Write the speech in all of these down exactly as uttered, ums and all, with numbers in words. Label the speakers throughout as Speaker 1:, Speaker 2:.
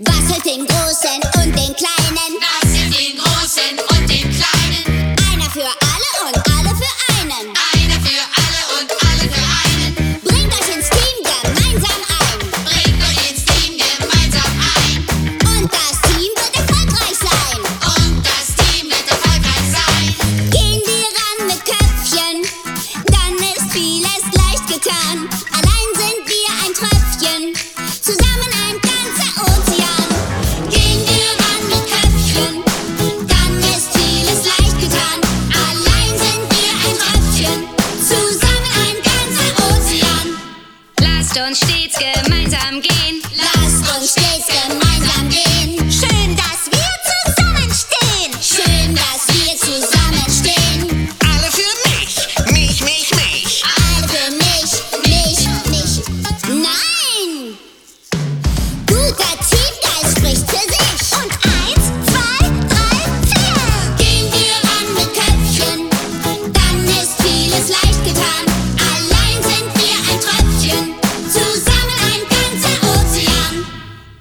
Speaker 1: Was hält den Großen und den Kleinen?
Speaker 2: Was hilft den Großen und den Kleinen?
Speaker 1: Einer für alle und alle für einen.
Speaker 2: Einer für alle und alle für einen.
Speaker 1: Bringt euch ins Team gemeinsam ein.
Speaker 2: Bringt euch ins Team gemeinsam ein.
Speaker 1: Und das Team wird erfolgreich sein.
Speaker 2: Und das Team wird erfolgreich sein.
Speaker 1: Gehen wir ran mit Köpfchen, dann ist vieles leicht getan. Allein sind wir ein Tröpfchen, zusammen ein ganzer Ozean. Gehen wir ran mit Köpfchen, dann ist vieles leicht getan. Allein sind wir ein Tröpfchen, zusammen ein ganzer Ozean.
Speaker 3: Lasst uns stets gemeinsam gehen.
Speaker 1: Lasst uns stets gemeinsam gehen. Schön, dass wir zusammenstehen. Schön, dass wir zusammenstehen.
Speaker 4: Alle für mich, mich, mich, mich.
Speaker 1: Alle für mich, mich, mich. Nein! Guter Teamgeist spricht für sich. Und eins, zwei, drei, vier. Gehen wir ran mit Köpfchen, dann ist vieles leicht getan. Allein sind wir ein Tröpfchen, zusammen ein ganzer Ozean.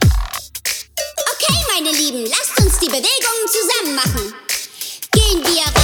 Speaker 1: Okay, meine Lieben, lasst uns die Bewegungen zusammen machen. Gehen wir